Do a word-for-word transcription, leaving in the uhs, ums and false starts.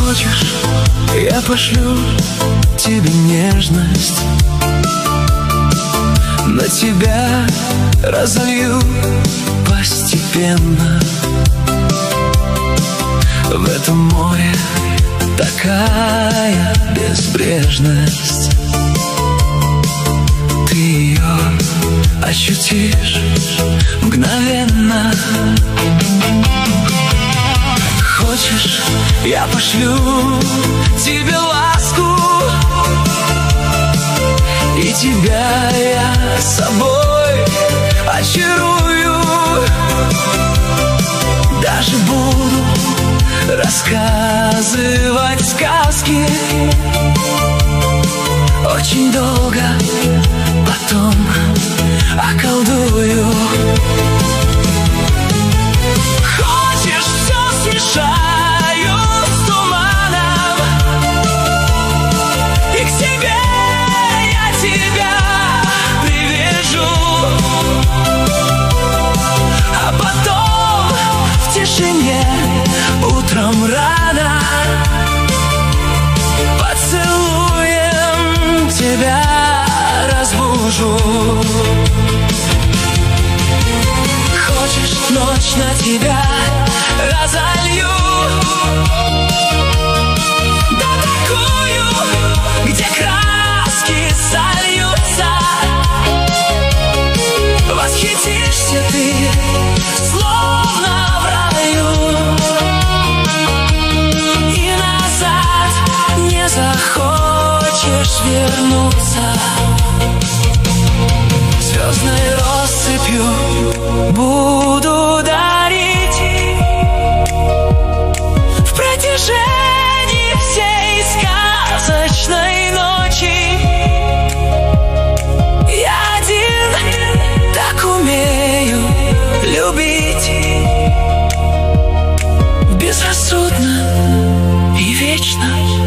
Хочешь, я пошлю тебе нежность, на тебя разолью постепенно. В этом море такая безбрежность, ты ее ощутишь мгновенно. Хочешь, я пошлю тебе ласку, и тебя я собой очарую. Даже буду рассказывать сказки очень долго, потом околдую. Хочешь, все смешаю с туманом, и к себе я тебя привяжу, а потом в тишине утром рано поцелуем тебя разбужу. Хочешь, ночь на тебя разолью, да такую, где краски сольются. Восхитишься ты, словно в раю, и назад не захочешь вернуться. Звездной россыпью буду дарить в протяжении всей сказочной ночи. Я один так умею любить, безрассудно и вечно.